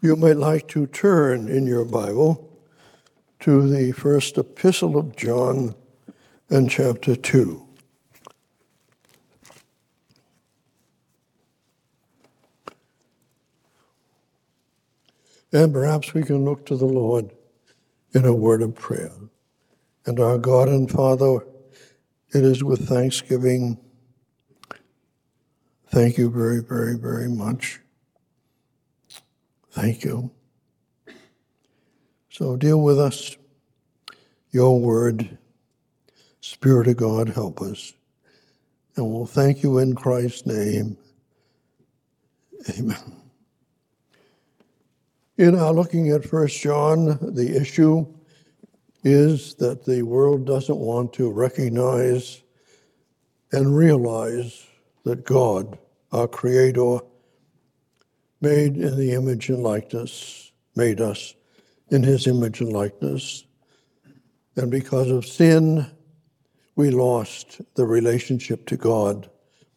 You might like to turn in your Bible to the first epistle of John and chapter 2. And perhaps we can look to the Lord in a word of prayer. And our God and Father, it is with thanksgiving. Thank you very, very, very much. Thank you. So deal with us. Your word, Spirit of God, help us. And we'll thank you in Christ's name. Amen. In our looking at 1 John, the issue is that the world doesn't want to recognize and realize that God, our Creator, made in the image and likeness, made us in his image and likeness. And because of sin, we lost the relationship to God.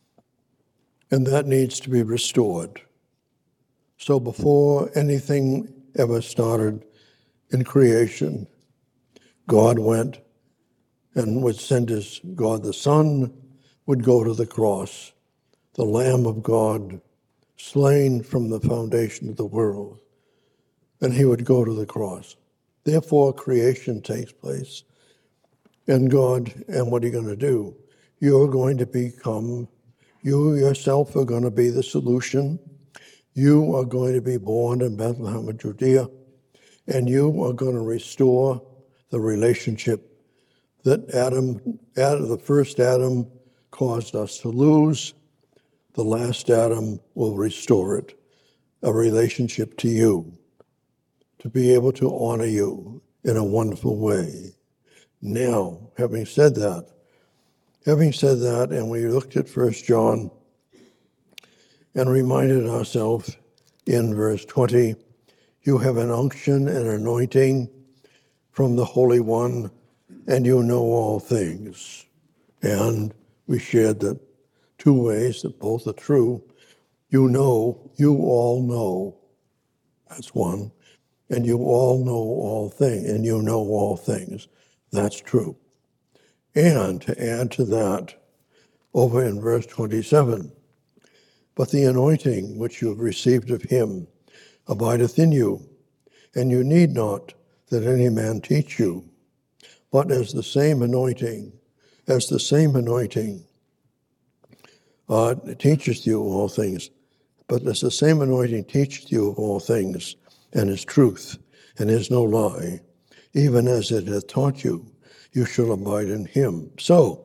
And that needs to be restored. So before anything ever started in creation, God went and would send his God the Son, would go to the cross, the Lamb of God, slain from the foundation of the world, and he would go to the cross. Therefore, creation takes place. And God, and what are you going to do? You're going to become, you yourself are going to be the solution. You are going to be born in Bethlehem of Judea, and you are going to restore the relationship that the first Adam caused us to lose. The last Adam will restore it, a relationship to you, to be able to honor you in a wonderful way. Now, having said that, and we looked at 1 John and reminded ourselves in verse 20, you have an unction and anointing from the Holy One, and you know all things. And we shared that two ways that both are true. You all know. That's one. And you all know all things, and you know all things. That's true. And to add to that, over in verse 27, but the anointing which you have received of him abideth in you, and you need not that any man teach you, but as the same anointing teacheth you all things, but as the same anointing teacheth you of all things, and is truth, and is no lie, even as it hath taught you, you shall abide in him. So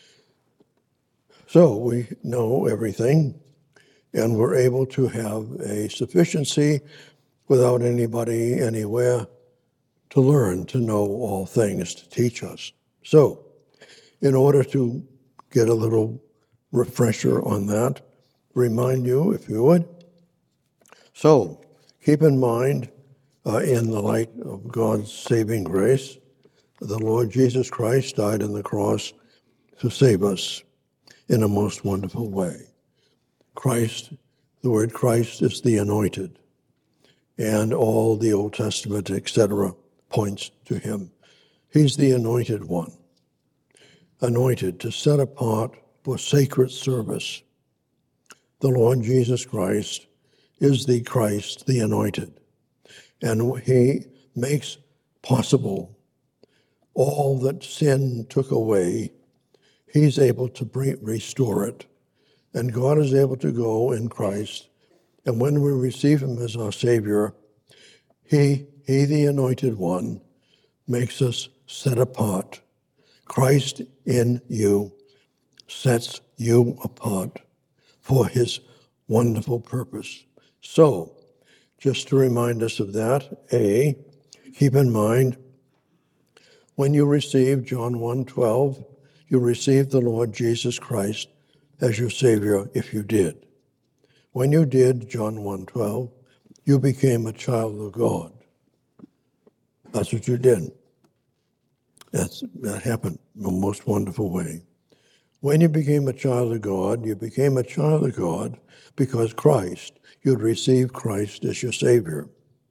we know everything, and we're able to have a sufficiency without anybody anywhere to learn to know all things, to teach us. So, in order to get a little refresher on that, remind you, if you would. So, keep in mind, in the light of God's saving grace, the Lord Jesus Christ died on the cross to save us in a most wonderful way. Christ, the word Christ is the anointed, and all the Old Testament, etc., points to him. He's the anointed one, anointed to set apart for sacred service. The Lord Jesus Christ is the Christ, the anointed, and he makes possible all that sin took away. He's able to restore it, and God is able to go in Christ, and when we receive him as our Savior, he, the anointed one, makes us set apart. Christ in you sets you apart for his wonderful purpose. So, just to remind us of that, keep in mind, when you received John 1:12, you received the Lord Jesus Christ as your Savior if you did. When you did John 1:12, you became a child of God. That's what you did. That happened in a most wonderful way. When you became a child of God, you became a child of God because you'd received Christ as your Savior.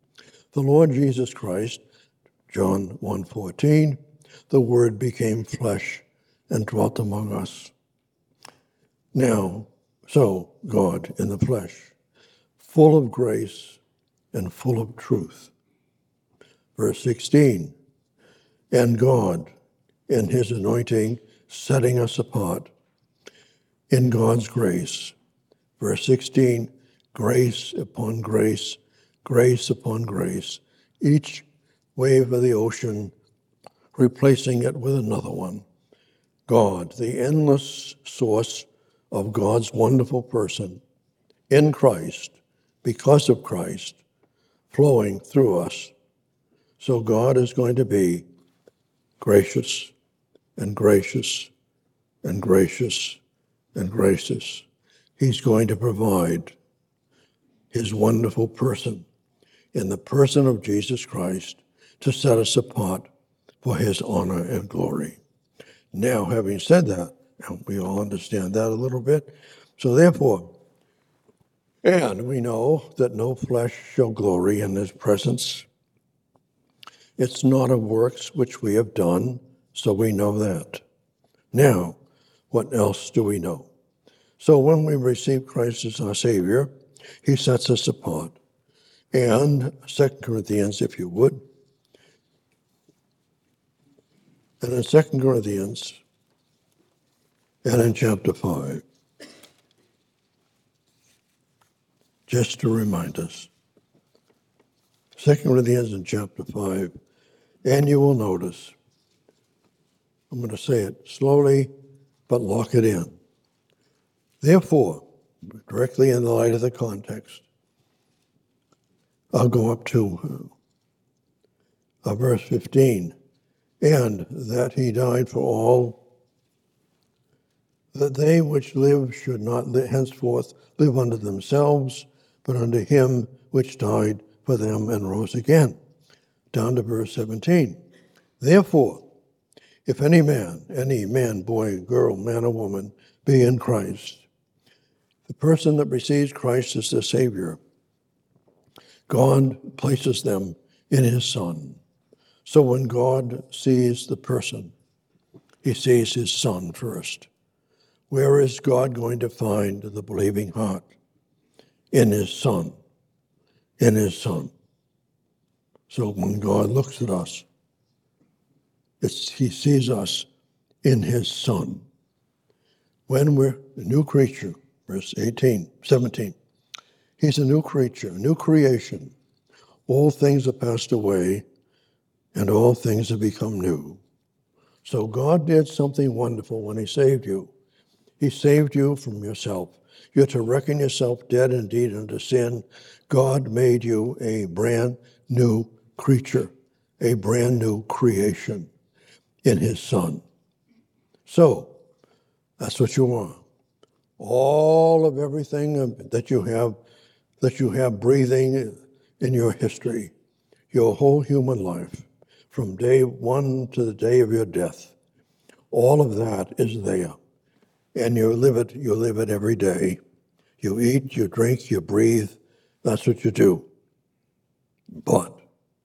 The Lord Jesus Christ, John 1:14, the Word became flesh and dwelt among us. Now, so God in the flesh, full of grace and full of truth. Verse 16, and God in his anointing, setting us apart in God's grace. Verse 16, grace upon grace, grace upon grace, each wave of the ocean replacing it with another one. God, the endless source of God's wonderful person in Christ, because of Christ, flowing through us. So God is going to be gracious and gracious and gracious and gracious. He's going to provide his wonderful person in the person of Jesus Christ to set us apart for his honor and glory. Now, having said that, and we all understand that a little bit, so therefore, and we know that no flesh shall glory in his presence. It's not of works which we have done, so we know that. Now, what else do we know? So when we receive Christ as our Savior, he sets us apart. And 2 Corinthians, if you would. And in 2 Corinthians, and in chapter 5, just to remind us, 2 Corinthians in chapter 5, and you will notice, I'm going to say it slowly, but lock it in. Therefore, directly in the light of the context, I'll go up to verse 15, and that he died for all, that they which live should not henceforth live unto themselves, but unto him which died for them and rose again. Down to verse 17. Therefore, if any man, boy, girl, man or woman, be in Christ, the person that receives Christ as their Savior, God places them in his Son. So when God sees the person, he sees his Son first. Where is God going to find the believing heart? In his Son. In his Son. So when God looks at us, he sees us in his Son. When we're a new creature, verse 17, he's a new creature, a new creation. All things are passed away, and all things have become new. So God did something wonderful when he saved you. He saved you from yourself. You're to reckon yourself dead indeed unto sin. God made you a brand new creature, a brand new creation in his Son. So, that's what you are. All of everything that you have breathing in your history, your whole human life, from day one to the day of your death, all of that is there. And you live it every day. You eat, you drink, you breathe. That's what you do. But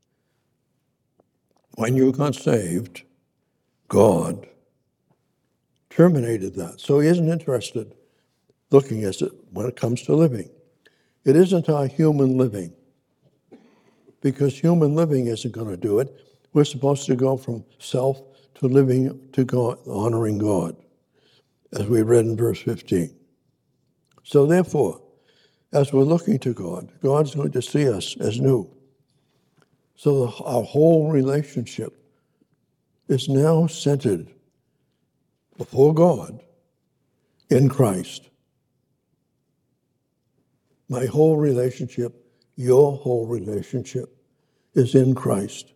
when you got saved, God terminated that. So he isn't interested looking at it when it comes to living. It isn't our human living, because human living isn't going to do it. We're supposed to go from self to living to God, honoring God, as we read in verse 15. So therefore, as we're looking to God, God's going to see us as new. So our whole relationship is now centered before God in Christ. My whole relationship, your whole relationship is in Christ.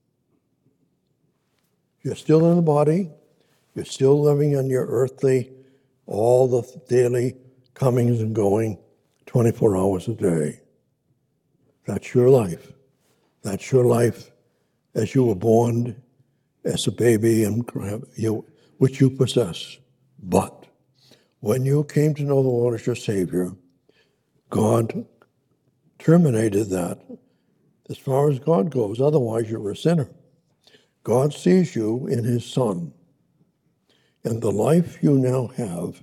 You're still in the body. You're still living in your earthly, all the daily comings and going, 24 hours a day. That's your life. That's your life as you were born as a baby, and which you possess. But when you came to know the Lord as your Savior, God terminated that as far as God goes. Otherwise, you're a sinner. God sees you in his Son. And the life you now have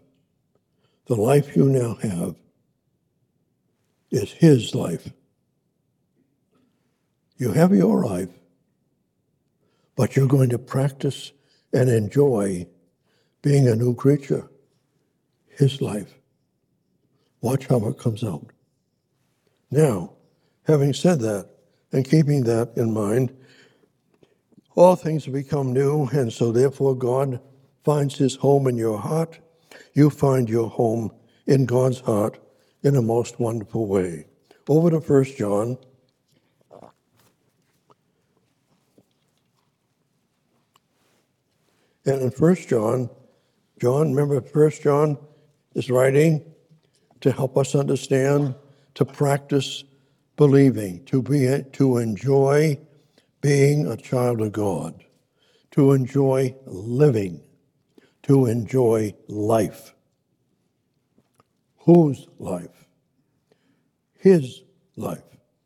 is his life. You have your life, but you're going to practice and enjoy being a new creature, his life. Watch how it comes out. Now, having said that, and keeping that in mind, all things become new, and so therefore God finds his home in your heart. You find your home in God's heart in a most wonderful way. Over to 1 John. And in 1 John, remember 1 John is writing to help us understand, to practice believing, to enjoy being a child of God, to enjoy living, to enjoy life. Whose life? His life.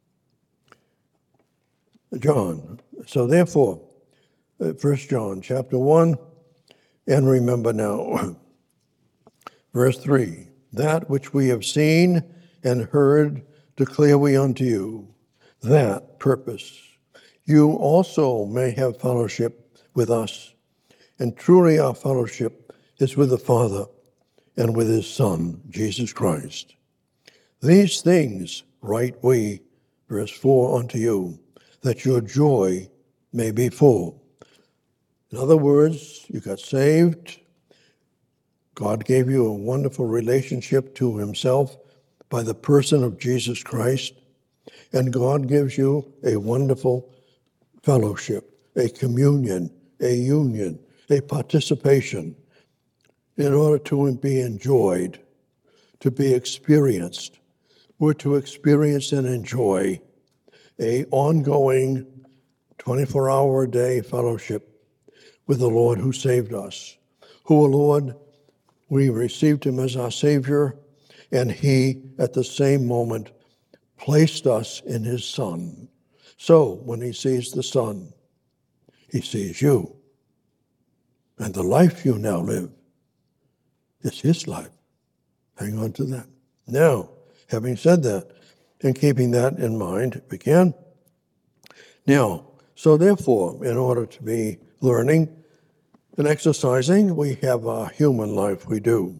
John. So therefore, 1 John chapter 1, and remember now, verse 3, that which we have seen and heard declare we unto you, that purpose you also may have fellowship with us. And truly our fellowship is with the Father and with his Son, Jesus Christ. These things write we, verse 4, unto you, that your joy may be full. In other words, you got saved. God gave you a wonderful relationship to himself by the person of Jesus Christ. And God gives you a wonderful fellowship, a communion, a union, a participation in order to be enjoyed, to be experienced. We're to experience and enjoy an ongoing 24-hour-a-day fellowship with the Lord who saved us, who, Lord, we received him as our Savior, and he, at the same moment, placed us in his Son. So, when he sees the Son, he sees you. And the life you now live is his life. Hang on to that. Now, having said that, and keeping that in mind, again, now, so therefore, in order to be learning and exercising, we have a human life, we do.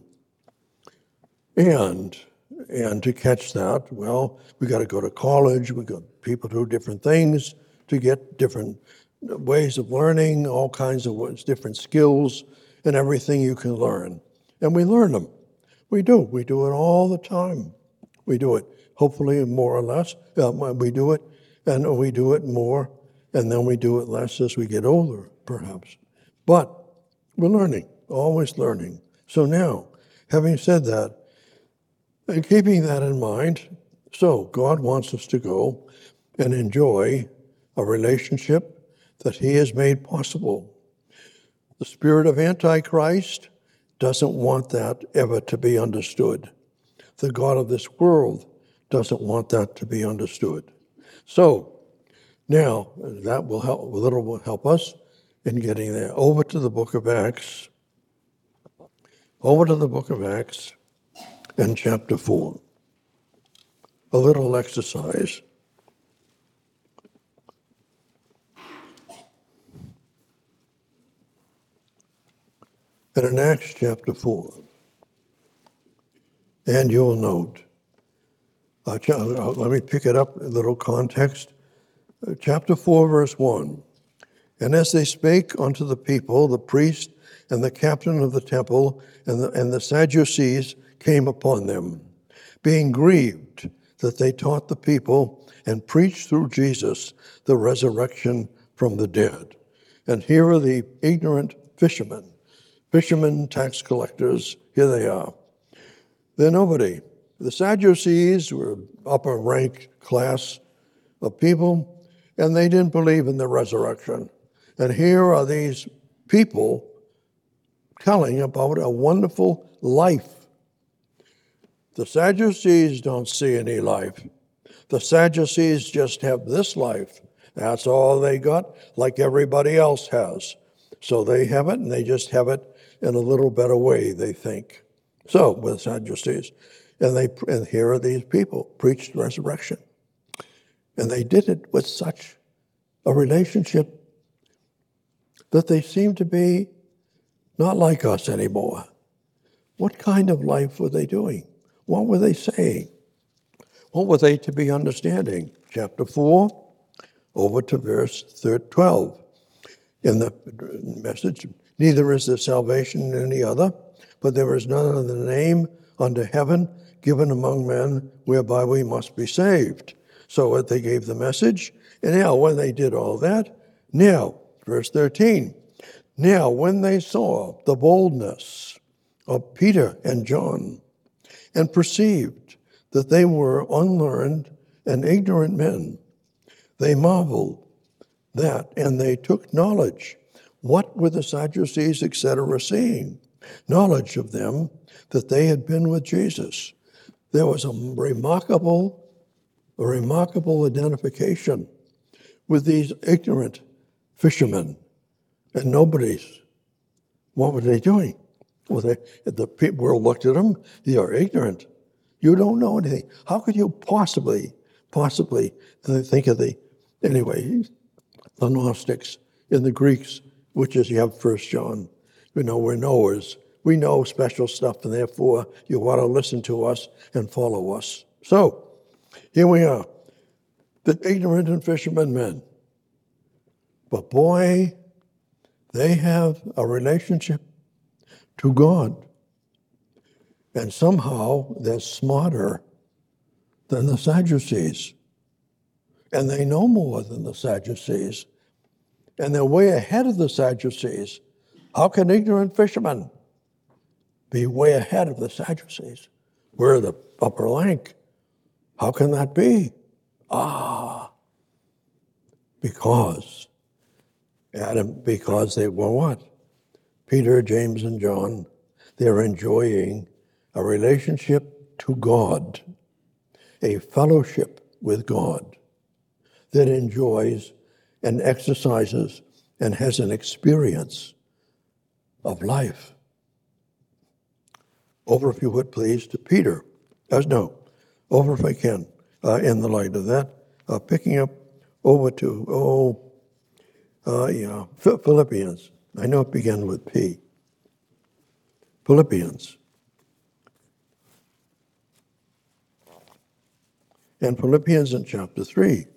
And to catch that, well, we got to go to college, we got people do different things to get different ways of learning, all kinds of different skills and everything you can learn. And we learn them. We do it all the time. We do it, hopefully more or less. We do it, and we do it more, and then we do it less as we get older, perhaps. But we're learning, always learning. So now, having said that, and keeping that in mind, so God wants us to go and enjoy a relationship that he has made possible. The spirit of Antichrist doesn't want that ever to be understood. The God of this world doesn't want that to be understood. So now that will help us in getting there. Over to the book of Acts. Over to the book of Acts and chapter 4. A little exercise. And in Acts chapter 4, and you'll note, let me pick it up, a little context. Chapter 4, verse 1. And as they spake unto the people, the priest and the captain of the temple and the Sadducees came upon them, being grieved that they taught the people and preached through Jesus the resurrection from the dead. And here are the ignorant fishermen, tax collectors, here they are. They're nobody. The Sadducees were upper rank class of people, and they didn't believe in the resurrection. And here are these people telling about a wonderful life. The Sadducees don't see any life. The Sadducees just have this life. That's all they got, like everybody else has. So they have it, and they just have it in a little better way, they think. So, with Sadducees, and here are these people, preached resurrection. And they did it with such a relationship that they seem to be not like us anymore. What kind of life were they doing? What were they saying? What were they to be understanding? Chapter 4, over to verse 12. In the message, neither is there salvation in any other, but there is none other name under heaven given among men whereby we must be saved. So they gave the message, and now when they did all that, now, verse 13, now when they saw the boldness of Peter and John, and perceived that they were unlearned and ignorant men, they marveled that, and they took knowledge. What were the Sadducees, etc., saying? Knowledge of them that they had been with Jesus. There was a remarkable identification with these ignorant fishermen and nobodies. What were they doing? Well, the people looked at them. They are ignorant. You don't know anything. How could you possibly think of the Gnostics in the Greeks, which is you have 1 John. We're knowers. We know special stuff, and therefore you want to listen to us and follow us. So, here we are, the ignorant and fishermen men. But boy, they have a relationship to God. And somehow they're smarter than the Sadducees. And they know more than the Sadducees. And they're way ahead of the Sadducees. How can ignorant fishermen be way ahead of the Sadducees? We're the upper rank. How can that be? Because they were what? Peter, James, and John, they're enjoying a relationship to God, a fellowship with God that enjoys and exercises and has an experience of life. Over, if you would please, to Peter. Over if I can, in the light of that. Picking up over to, Philippians. I know it began with P. Philippians. And Philippians in chapter 3.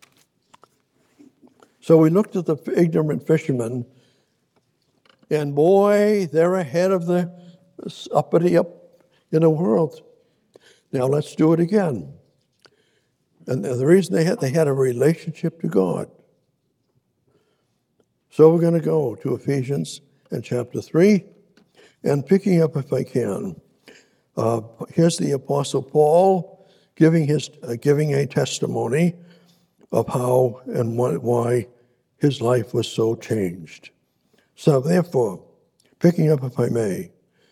So we looked at the ignorant fishermen, and boy, they're ahead of the uppity up in the world. Now let's do it again. And the reason they had a relationship to God. So we're going to go to Ephesians in chapter 3, and picking up, if I can, here's the Apostle Paul giving a testimony of how and why his life was so changed. So therefore, picking up, if I may,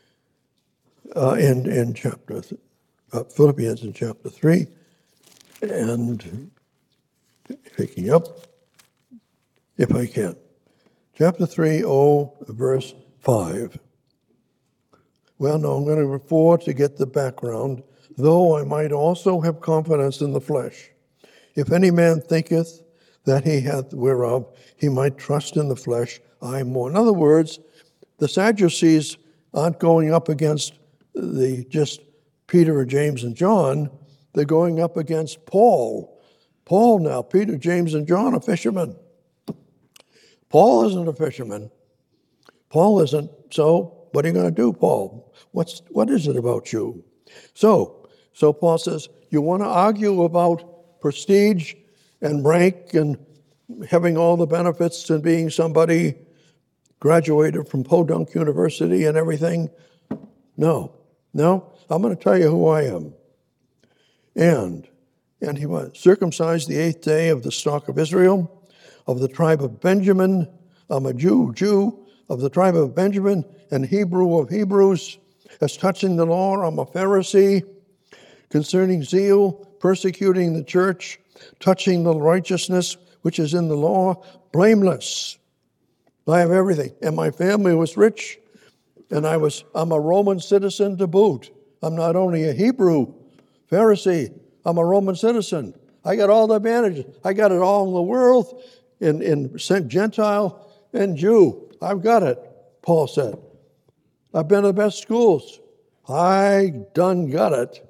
in Philippians in chapter 3, and picking up, if I can, chapter 3, verse 5. Well, no, I'm going to read 4 to get the background. Though I might also have confidence in the flesh, if any man thinketh that he hath whereof he might trust in the flesh, I more. In other words, the Sadducees aren't going up against just Peter or James and John. They're going up against Paul. Paul now, Peter, James, and John are fishermen. Paul isn't a fisherman. Paul isn't. So what are you going to do, Paul? What is it about you? So Paul says, you want to argue about prestige and rank and having all the benefits and being somebody graduated from Podunk University and everything? No, I'm going to tell you who I am. And he was circumcised the 8th day of the stock of Israel, of the tribe of Benjamin. I'm a Jew of the tribe of Benjamin, and Hebrew of Hebrews. As touching the law, I'm a Pharisee. Concerning zeal, persecuting the church, touching the righteousness which is in the law, blameless. I have everything. And my family was rich, and I'm a Roman citizen to boot. I'm not only a Hebrew Pharisee, I'm a Roman citizen. I got all the advantages. I got it all in the world, in Gentile and Jew. I've got it, Paul said. I've been to the best schools. I done got it.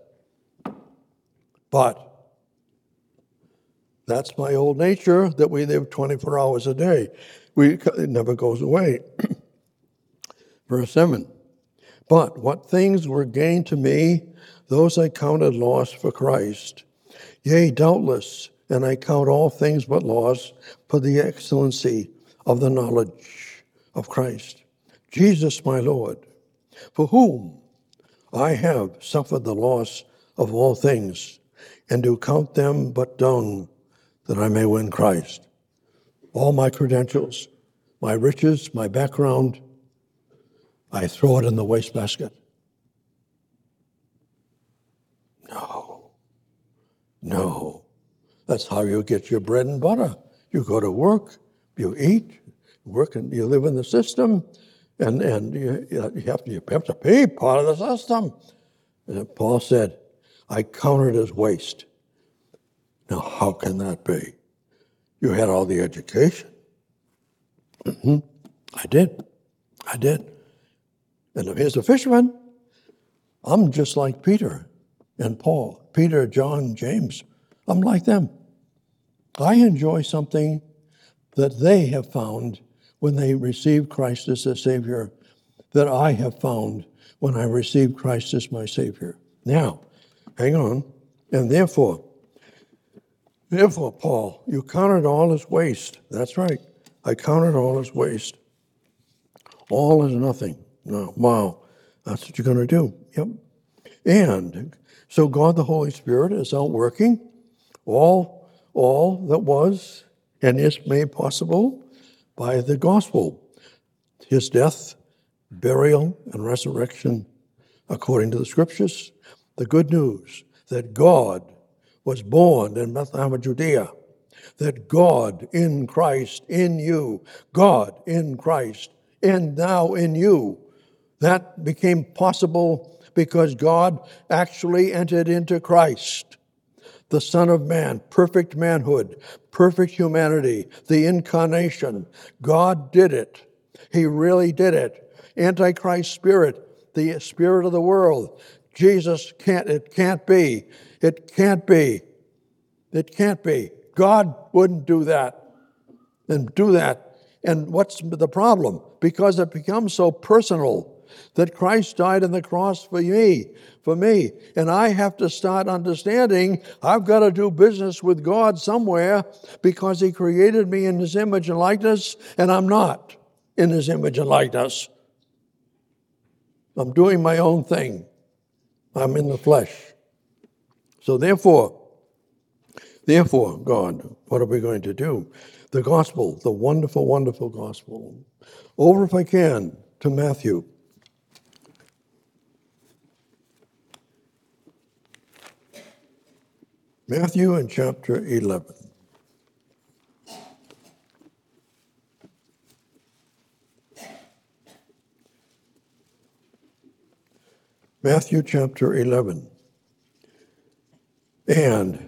But that's my old nature that we live 24 hours a day. It never goes away. Verse 7. But what things were gained to me, those I counted loss for Christ. Yea, doubtless, and I count all things but loss for the excellency of the knowledge of Christ, Jesus my Lord, for whom I have suffered the loss of all things, and do count them but dung, that I may win Christ. All my credentials, my riches, my background, I throw it in the wastebasket. No. That's how you get your bread and butter. You go to work, you eat, work, and you live in the system, and you have to be part of the system. And Paul said, I count it as waste. Now, how can that be? You had all the education. I did. And here's a fisherman. I'm just like Peter and Paul. Peter, John, James. I'm like them. I enjoy something that they have found when they received Christ as their Savior, that I have found when I received Christ as my Savior. Now, hang on. And therefore, Paul, you counted all as waste. That's right. I counted all as waste. All is nothing. No, wow. That's what you're going to do. Yep. And so God the Holy Spirit is out working all that was and is made possible by the gospel. His death, burial, and resurrection according to the scriptures. The good news that God was born in Bethlehem of Judea, that God in Christ, in you, God in Christ, and now in you. That became possible because God actually entered into Christ, the Son of Man, perfect manhood, perfect humanity, the incarnation. God did it. He really did it. Antichrist spirit, the spirit of the world. Jesus it can't be. God wouldn't do that. And what's the problem? Because it becomes so personal that Christ died on the cross for me. And I have to start understanding I've got to do business with God somewhere because He created me in His image and likeness, and I'm not in His image and likeness. I'm doing my own thing. I'm in the flesh. So therefore, God, what are we going to do? The gospel, the wonderful, wonderful gospel. Over, if I can, to Matthew. Matthew in chapter 11. Matthew chapter 11. And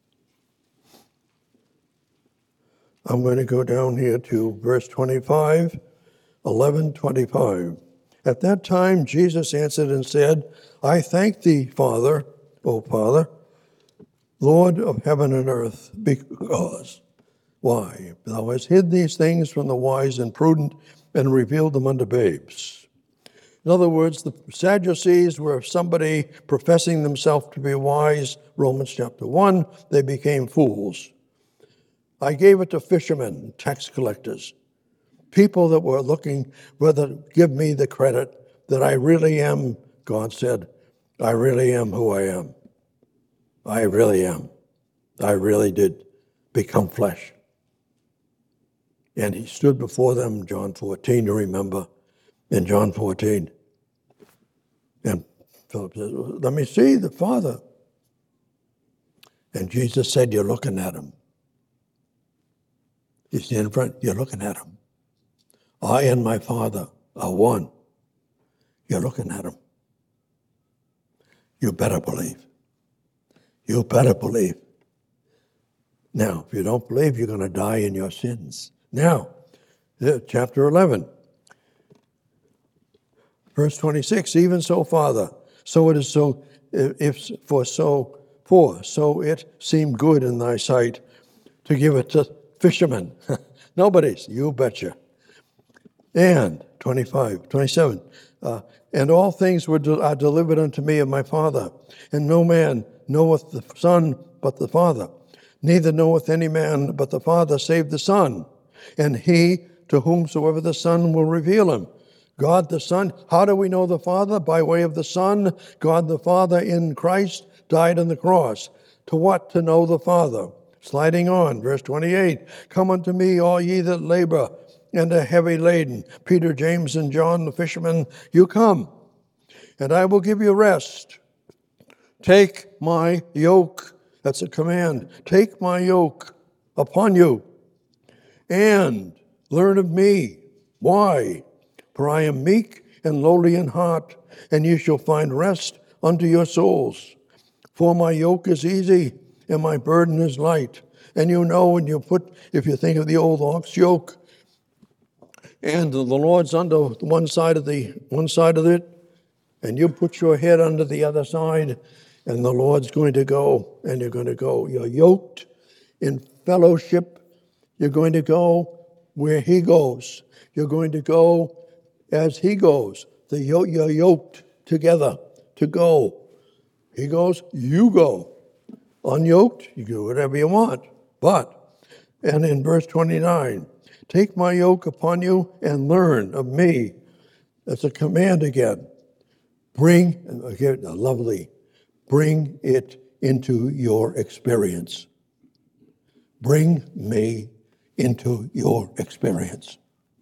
I'm going to go down here to verse 25, 11:25. At that time, Jesus answered and said, I thank thee, Father, O Father, Lord of heaven and earth, because, why? Thou hast hid these things from the wise and prudent and revealed them unto babes. In other words, the Sadducees were somebody professing themselves to be wise. Romans chapter 1, they became fools. I gave it to fishermen, tax collectors, people that were looking whether give me the credit that I really am. God said, I really am who I am. I really am. I really did become flesh. And He stood before them, John 14, you remember, in John 14. And Philip says, let me see the Father. And Jesus said, you're looking at him. You stand in front, you're looking at him. I and my Father are one. You're looking at him. You better believe. You better believe. Now, if you don't believe, you're going to die in your sins. Now, chapter 11, verse 26, even so, Father, so it is so, so it seemed good in thy sight to give it to fishermen. Nobody's, you betcha. And 27, and all things are delivered unto me of my Father, and no man knoweth the Son but the Father, neither knoweth any man but the Father save the Son, and he to whomsoever the Son will reveal him. God the Son, how do we know the Father? By way of the Son. God the Father in Christ died on the cross. To what? To know the Father. Sliding on, verse 28, come unto me, all ye that labor and are heavy laden. Peter, James, and John, the fishermen, you come, and I will give you rest. Take my yoke. That's a command. Take my yoke upon you and learn of me. Why? For I am meek and lowly in heart, and you shall find rest unto your souls. For my yoke is easy and my burden is light. And you know, when you if you think of the old ox yoke, and the Lord's under one side of it, and you put your head under the other side, and the Lord's going to go, and you're going to go. You're yoked in fellowship. You're going to go where he goes. You're going to go as he goes. You're yoked together to go. He goes, you go. Unyoked, you do whatever you want. And in verse 29, take my yoke upon you and learn of me. That's a command again. Bring it into your experience. Bring me into your experience.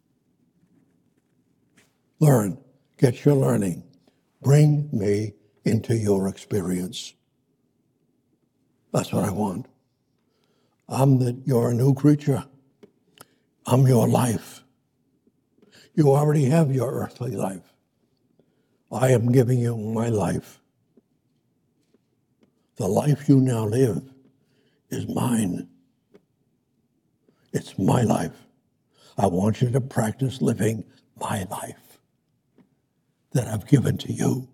Learn. Get your learning. Bring me into your experience. That's what I want. You're a new creature. I'm your life. You already have your earthly life. I am giving you my life. The life you now live is mine. It's my life. I want you to practice living my life that I've given to you.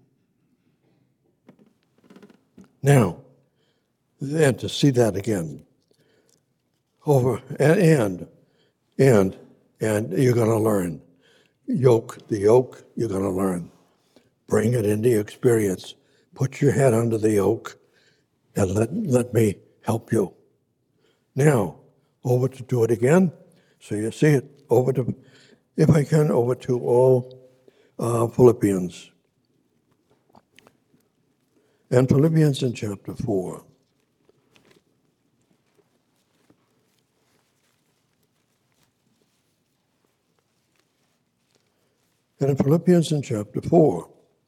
Now, then to see that again. Over and you're going to learn. The yoke, you're going to learn. Bring it into your experience. Put your head under the yoke and let me help you. Now, over to do it again. So you see it. If I can, over to all Philippians. And Philippians in chapter 4. And in Philippians in chapter 4,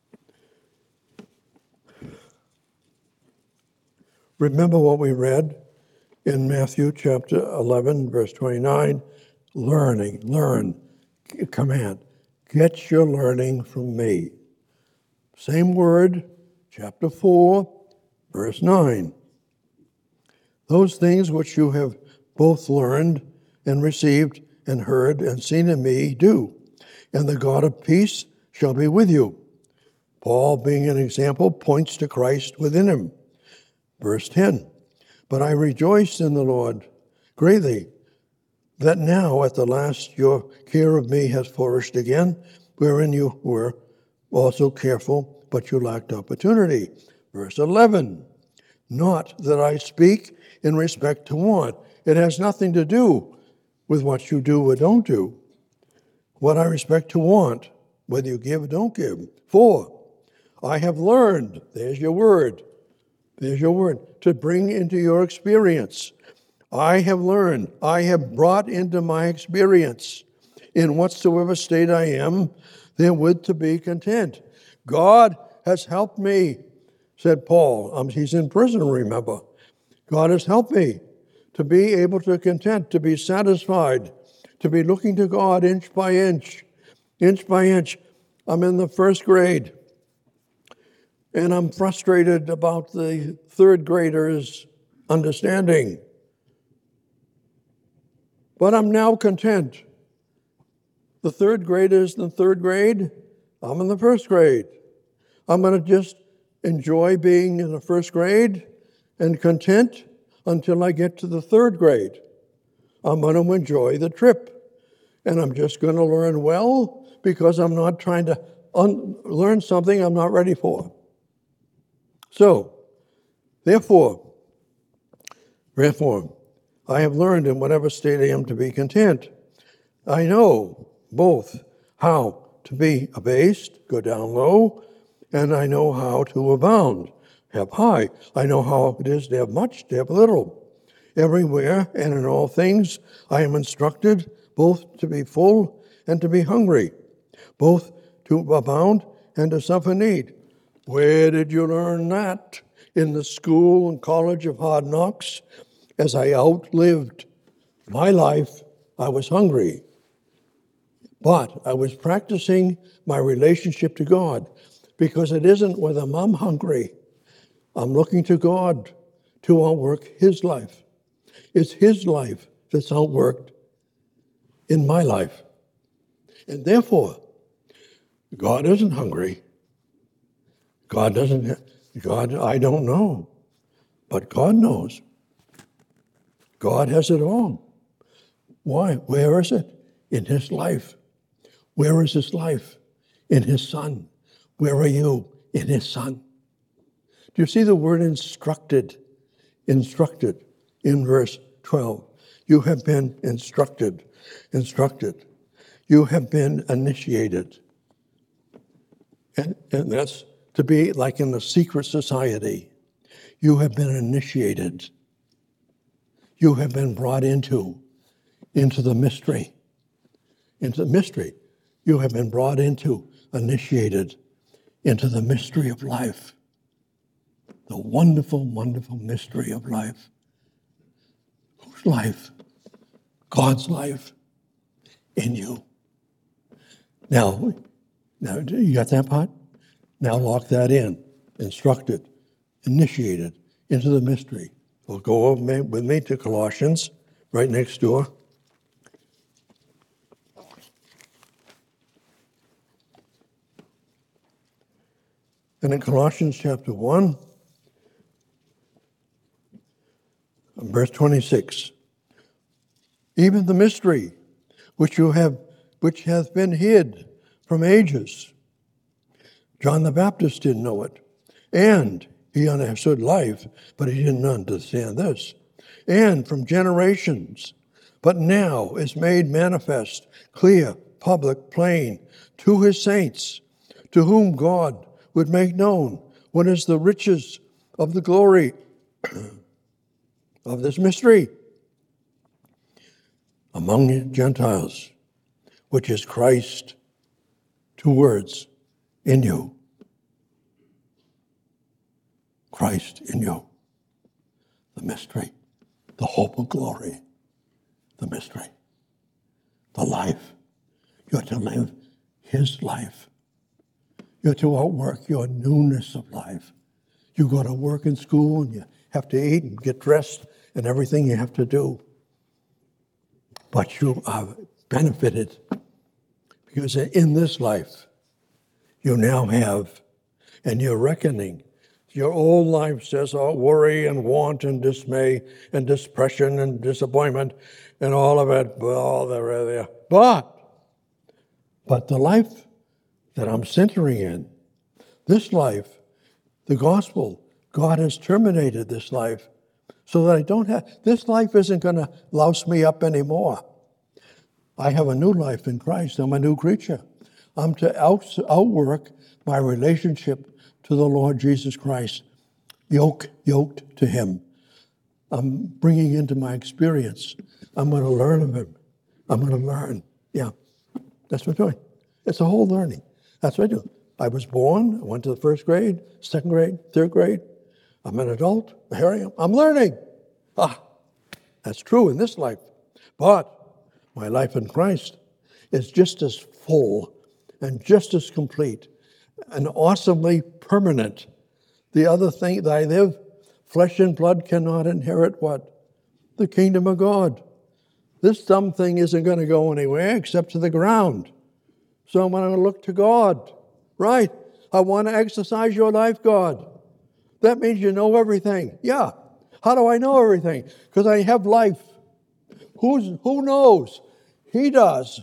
remember what we read in Matthew chapter 11, verse 29, learn, command. Get your learning from me. Same word, chapter 4, verse 9. Those things which you have both learned and received and heard and seen in me, do, and the God of peace shall be with you. Paul, being an example, points to Christ within him. Verse 10, but I rejoice in the Lord greatly that now at the last your care of me has flourished again, wherein you were also careful, but you lacked opportunity. Verse 11, not that I speak in respect to want. It has nothing to do with what you do or don't do. What I respect to want, whether you give or don't give. For I have learned, there's your word, to bring into your experience. I have learned, I have brought into my experience, in whatsoever state I am, therewith to be content. God has helped me, said Paul. He's in prison, remember. God has helped me to be able to content, to be satisfied, to be looking to God inch by inch, inch by inch. I'm in the first grade, and I'm frustrated about the third graders' understanding. But I'm now content. The third graders in the third grade, I'm in the first grade. I'm going to just enjoy being in the first grade and content until I get to the third grade. I'm going to enjoy the trip. And I'm just going to learn well because I'm not trying to learn something I'm not ready for. So, therefore, I have learned in whatever state I am to be content. I know both how to be abased, go down low, and I know how to abound, have high. I know how it is to have much, to have little. Everywhere and in all things I am instructed both to be full and to be hungry, both to abound and to suffer need. Where did you learn that? In the school and college of hard knocks? As I outlived my life, I was hungry. But I was practicing my relationship to God, because it isn't whether I'm hungry. I'm looking to God to outwork His life. It's His life that's outworked in my life. And therefore, God isn't hungry. I don't know. But God knows. God has it all. Why? Where is it? In His life. Where is His life? In His Son. Where are you? In His Son. Do you see the word instructed? Instructed in verse 12. You have been instructed. You have been initiated. And that's to be like in a secret society. You have been initiated. You have been brought into the mystery. Into the mystery. You have been brought into, initiated into the mystery of life. The wonderful, wonderful mystery of life. Whose life? God's life in you. Now, you got that part? Now lock that in. Instructed, initiated into the mystery. We'll go over with me to Colossians, right next door. And in Colossians chapter 1, verse 26, even the mystery which hath been hid from ages. John the Baptist didn't know it. And he understood life, but he didn't understand this. And from generations, but now is made manifest, clear, public, plain, to his saints, to whom God would make known what is the riches of the glory of this mystery among Gentiles, which is Christ, 2 words, in you. Christ in you. The mystery, the hope of glory, the mystery, the life. You're to live His life. You're to outwork your newness of life. You go to work in school and you have to eat and get dressed and everything you have to do. But you are benefited because in this life you now have, and you're reckoning. Your old life says, oh, worry and want and dismay and depression and disappointment and all of it, all there. But the life that I'm centering in, this life, the gospel, God has terminated this life so that I don't have, this life isn't going to louse me up anymore. I have a new life in Christ. I'm a new creature. I'm to outwork my relationship to the Lord Jesus Christ, yoked to Him. I'm bringing into my experience. I'm going to learn of Him. I'm going to learn. Yeah, that's what I'm doing. It's a whole learning. That's what I do. I was born, I went to the first grade, second grade, third grade. I'm an adult. Here I am. I'm learning. That's true in this life. But my life in Christ is just as full and just as complete and awesomely permanent. The other thing that I live, flesh and blood cannot inherit what? The kingdom of God. This dumb thing isn't going to go anywhere except to the ground. So I'm going to look to God. Right? I want to exercise your life, God. That means you know everything. Yeah. How do I know everything? Because I have life. Who knows? He does.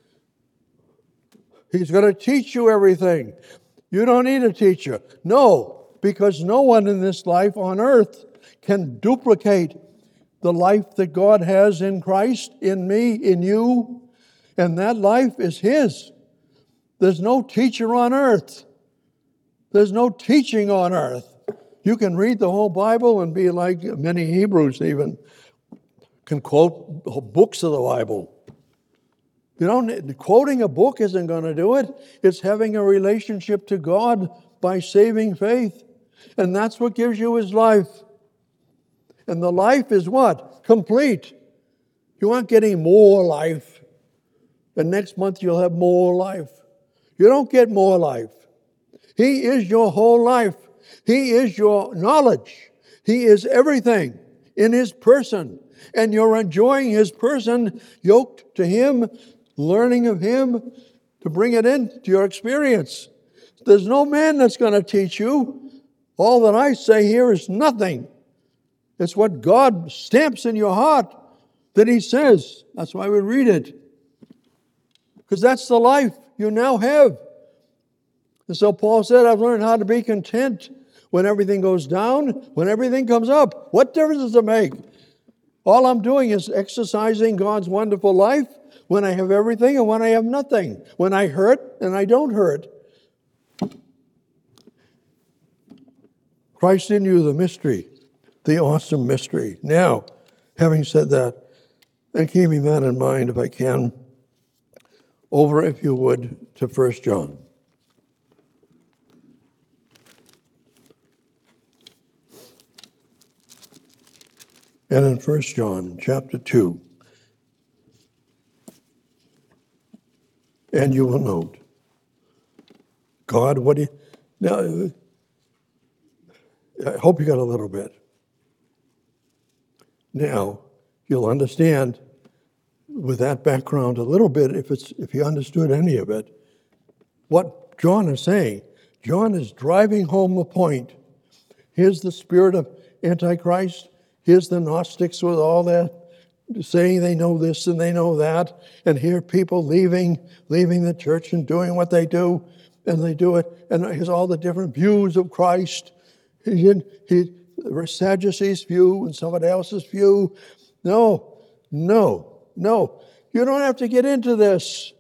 He's going to teach you everything. You don't need a teacher. No, because no one in this life on earth can duplicate the life that God has in Christ, in me, in you. And that life is His. There's no teacher on earth. There's no teaching on earth. You can read the whole Bible and be like many Hebrews even, can quote books of the Bible. Quoting a book isn't going to do it. It's having a relationship to God by saving faith. And that's what gives you His life. And the life is what? Complete. You aren't getting more life. And next month you'll have more life. You don't get more life. He is your whole life. He is your knowledge. He is everything in His person. And you're enjoying His person, yoked to Him, learning of Him to bring it into your experience. There's no man that's going to teach you. All that I say here is nothing. It's what God stamps in your heart that He says. That's why we read it. Because that's the life you now have. And so Paul said, I've learned how to be content when everything goes down, when everything comes up. What difference does it make? All I'm doing is exercising God's wonderful life when I have everything and when I have nothing. When I hurt and I don't hurt. Christ in you, the mystery, the awesome mystery. Now, having said that, and keeping that in mind, if I can, over, if you would, to 1 John. And in 1 John chapter 2, and you will note, God, what do you... Now, I hope you got a little bit. Now, you'll understand with that background a little bit, if you understood any of it, what John is saying. John is driving home the point. Here's the spirit of Antichrist. Here's the Gnostics with all that, saying they know this and they know that. And here are people leaving the church and doing what they do. And they do it. And here's all the different views of Christ. The Sadducees' view and somebody else's view. No. You don't have to get into this.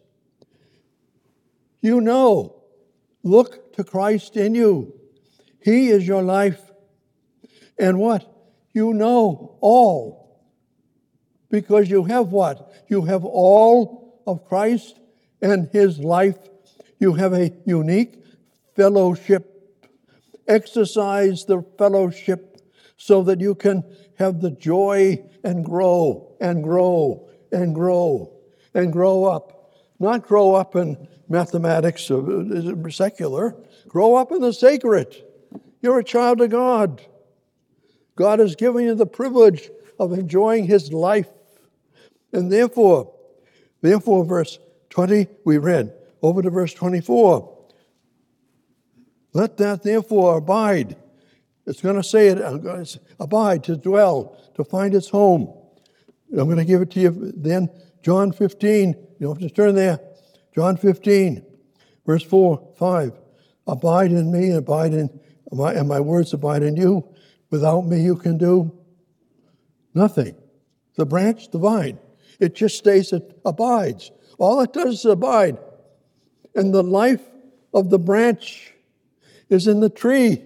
You know. Look to Christ in you. He is your life. And what? You know all. Because you have what? You have all of Christ and His life. You have a unique fellowship. Exercise the fellowship so that you can have the joy and grow and grow and grow and grow up. Not grow up in mathematics or secular. Grow up in the sacred. You're a child of God. God has given you the privilege of enjoying His life. And therefore, verse 20, we read, over to verse 24. Let that therefore abide. It's going to say it, abide, to dwell, to find its home. I'm going to give it to you then. John 15, you don't have to turn there. John 15, verse 4, 5. Abide in me, and my words abide in you. Without me you can do nothing. The branch, the vine, it just stays, it abides. All it does is abide. And the life of the branch is in the tree.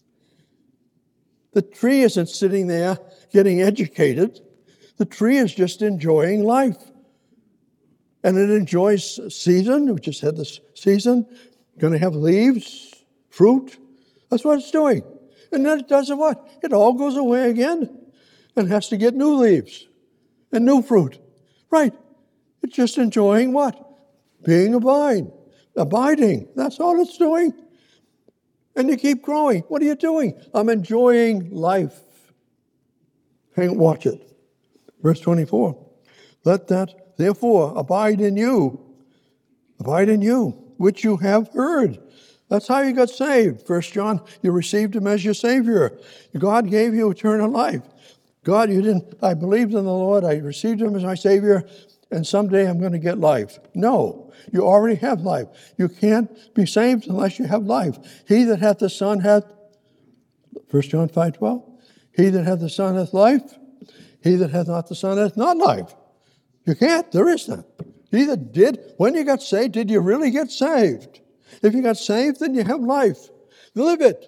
The tree isn't sitting there getting educated. The tree is just enjoying life. And it enjoys season. We just had this season. Going to have leaves, fruit. That's what it's doing. And then it does what? It all goes away again. and has to get new leaves and new fruit. Right. It's just enjoying what? Being a vine. Abiding. That's all it's doing. And you keep growing. What are you doing? I'm enjoying life. Watch it. Verse 24. Let that, therefore, abide in you, which you have heard. That's how you got saved. 1 John, you received him as your Savior. God gave you eternal life. God, I believed in the Lord, I received him as my Savior, and someday I'm going to get life. No, you already have life. You can't be saved unless you have life. He that hath the Son hath, 1 John 5:12, he that hath the Son hath life, he that hath not the Son hath not life. You can't, there is none. When you got saved, did you really get saved? If you got saved, then you have life. Live it.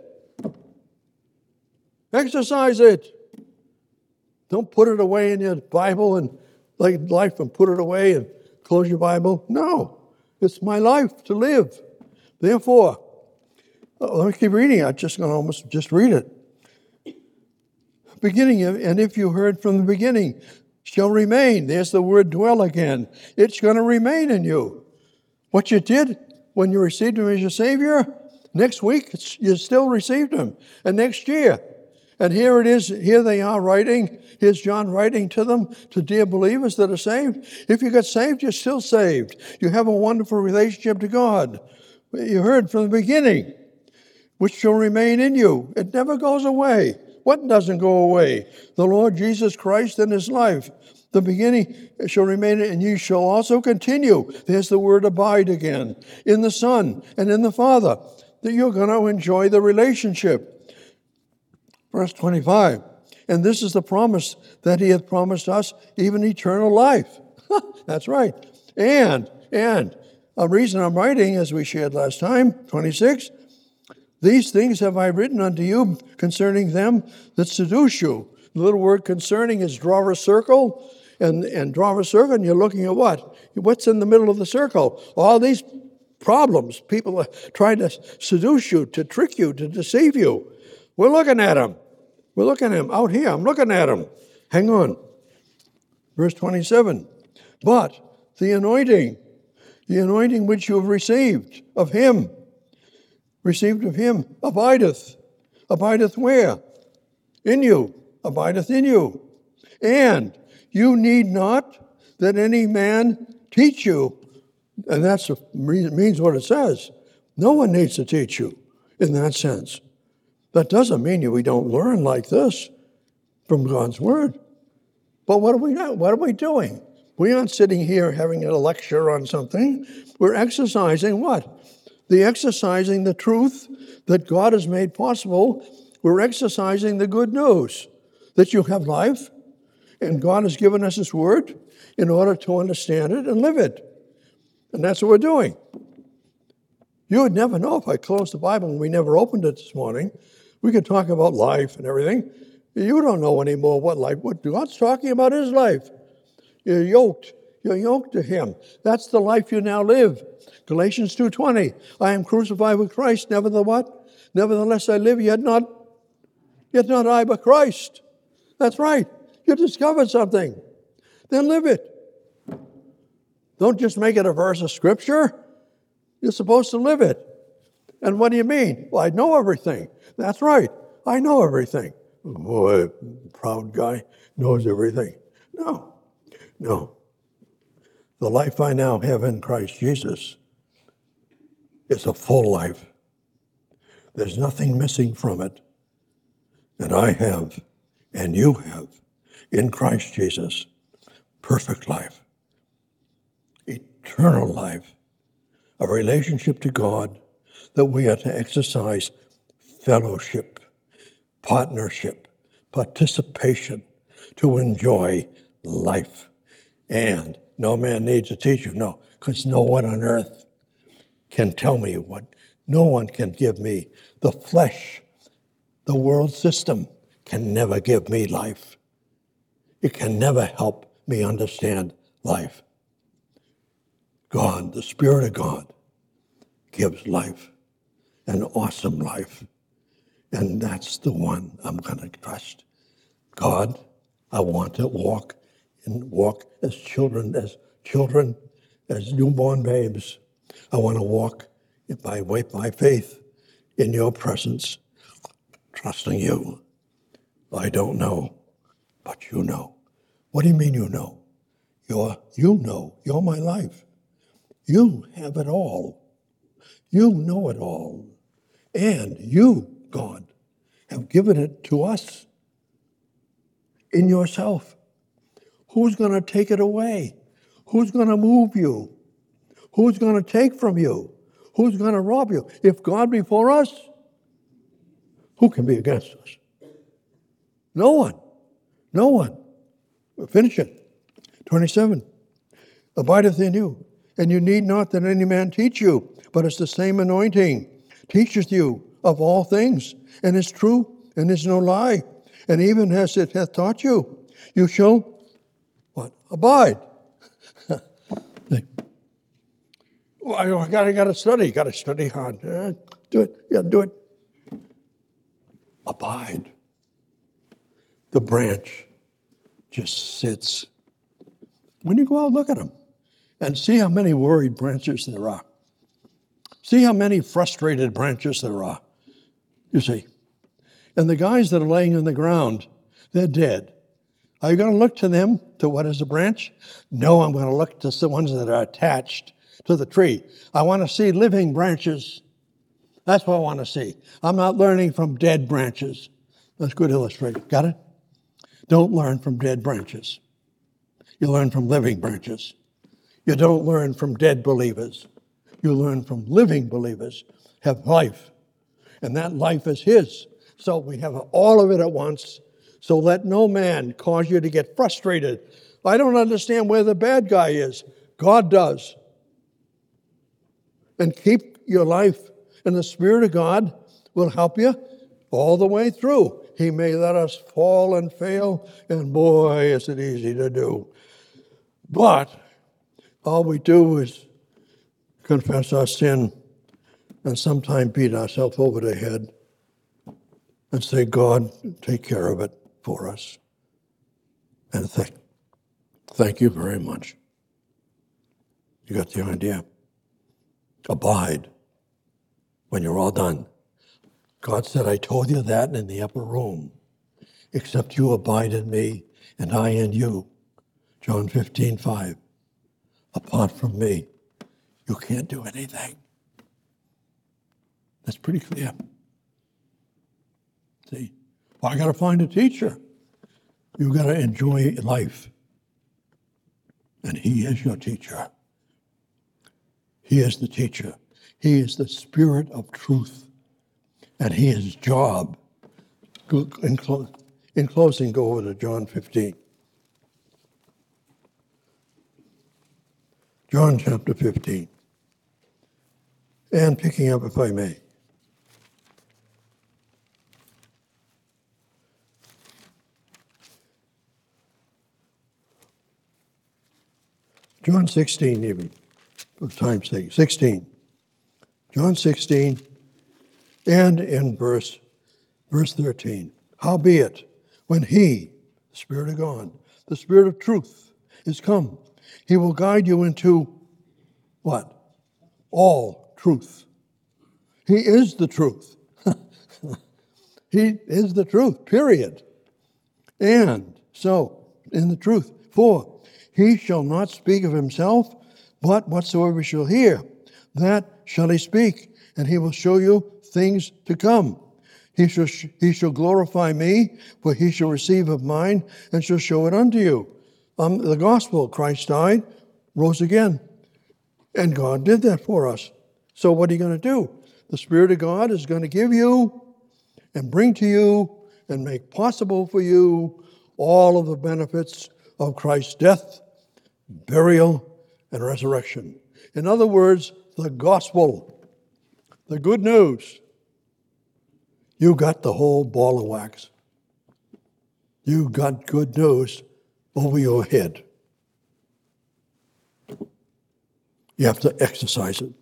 Exercise it. Don't put it away in your Bible and like life and put it away and close your Bible. No, it's my life to live. Therefore, let me keep reading. I'm just going to almost just read it. Beginning of, and if you heard from the beginning, shall remain. There's the word dwell again. It's going to remain in you. What you did when you received him as your Savior, next week you still received him. And next year. And here it is, here they are writing, here's John writing to them, to dear believers that are saved. If you got saved, you're still saved. You have a wonderful relationship to God. You heard from the beginning, which shall remain in you. It never goes away. What doesn't go away? The Lord Jesus Christ and his life. The beginning shall remain, and you shall also continue. There's the word abide again. In the Son and in the Father. That you're going to enjoy the relationship. Verse 25. And this is the promise that he hath promised us, even eternal life. That's right. And a reason I'm writing, as we shared last time, 26. These things have I written unto you concerning them that seduce you. The little word concerning is draw a circle, and draw a circle, and you're looking at what? What's in the middle of the circle? All these problems. People are trying to seduce you, to trick you, to deceive you. We're looking at them. We're looking at him out here. I'm looking at him. Hang on. Verse 27. But the anointing which you have received of him, abideth. Abideth where? In you. Abideth in you. And you need not that any man teach you. And that means what it says. No one needs to teach you in that sense. That doesn't mean we don't learn like this from God's Word. But what are we doing? We aren't sitting here having a lecture on something. We're exercising what? Exercising the truth that God has made possible. We're exercising the good news that you have life, and God has given us his word in order to understand it and live it. And that's what we're doing. You would never know if I closed the Bible and we never opened it this morning. We could talk about life and everything. You don't know anymore what God's talking about his life. You're yoked. You're yoked to him. That's the life you now live. Galatians 2:20. I am crucified with Christ. Nevertheless I live, yet not I, but Christ. That's right. You discovered something. Then live it. Don't just make it a verse of Scripture. You're supposed to live it. And what do you mean? Well, I know everything. That's right. I know everything. Boy, proud guy knows everything. No. The life I now have in Christ Jesus is a full life. There's nothing missing from it. And I have, and you have, in Christ Jesus, perfect life, eternal life, a relationship to God that we are to exercise fellowship, partnership, participation, to enjoy life. And no man needs to teach you. No, because no one on earth can tell me what. No one can give me. The flesh, the world system can never give me life. It can never help me understand life. God, the Spirit of God, gives life, an awesome life. And that's the one I'm going to trust. God, I want to walk as children, as newborn babes. I want to walk by faith in your presence, trusting you. I don't know, but you know. What do you mean you know? You're my life. You have it all. You know it all. And you, God, have given it to us in yourself. Who's going to take it away? Who's going to move you? Who's going to take from you? Who's going to rob you? If God be for us, who can be against us? No one. No one. We'll finish it. 27. Abideth in you, and you need not that any man teach you, but it's the same anointing teacheth you of all things, and is true, and is no lie. And even as it hath taught you, you shall, what? Abide. Well, I got to study hard. Do it. Yeah, do it. Abide. The branch just sits. When you go out, look at them and see how many worried branches there are. See how many frustrated branches there are. You see. And the guys that are laying on the ground, they're dead. Are you going to look to them, to what is a branch? No, I'm going to look to the ones that are attached to the tree. I want to see living branches. That's what I want to see. I'm not learning from dead branches. That's a good illustration. Got it? Don't learn from dead branches. You learn from living branches. You don't learn from dead believers. You learn from living believers, have life. And that life is His. So we have all of it at once. So let no man cause you to get frustrated. I don't understand where the bad guy is. God does. And keep your life. And the Spirit of God will help you all the way through. He may let us fall and fail, and boy, is it easy to do. But all we do is confess our sin and sometimes beat ourselves over the head and say, God, take care of it for us. And thank you very much. You got the idea? Abide when you're all done. God said, I told you that in the upper room, except you abide in me and I in you. John 15:5. Apart from me, you can't do anything. That's pretty clear. See? Well, I got to find a teacher. You've got to enjoy life. And He is your teacher. He is the teacher. He is the Spirit of truth. And His job. In closing, go over to John 15. John chapter 15. And picking up, if I may. John 16 even, for time's sake, 16. John 16, and in verse 13. Howbeit, when He, the Spirit of God, the Spirit of truth, is come, He will guide you into what? All truth. He is the truth. He is the truth, period. And so, in the truth, for He shall not speak of Himself, but whatsoever He shall hear, that shall He speak, and He will show you things to come. He shall glorify me, for He shall receive of mine, and shall show it unto you. The gospel, Christ died, rose again. And God did that for us. So what are you going to do? The Spirit of God is going to give you and bring to you and make possible for you all of the benefits of Christ's death, burial, and resurrection. In other words, the gospel, the good news. You got the whole ball of wax. You got good news over your head. You have to exercise it.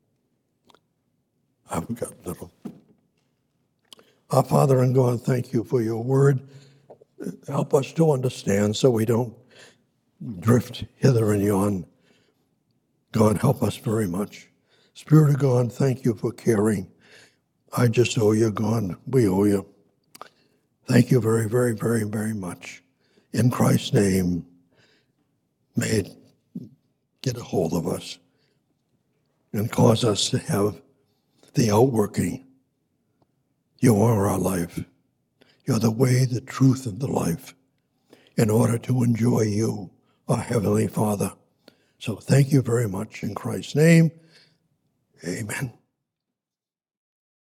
I've got little. Our Father and God, thank you for your word. help us to understand so we don't drift hither and yon. God, help us very much. Spirit of God, thank you for caring. I just owe you, God. We owe you. Thank you very, very, very, very much. In Christ's name, may it get a hold of us and cause us to have the outworking. You are our life. You're the way, the truth, and the life in order to enjoy you, our Heavenly Father. So thank you very much in Christ's name. Amen.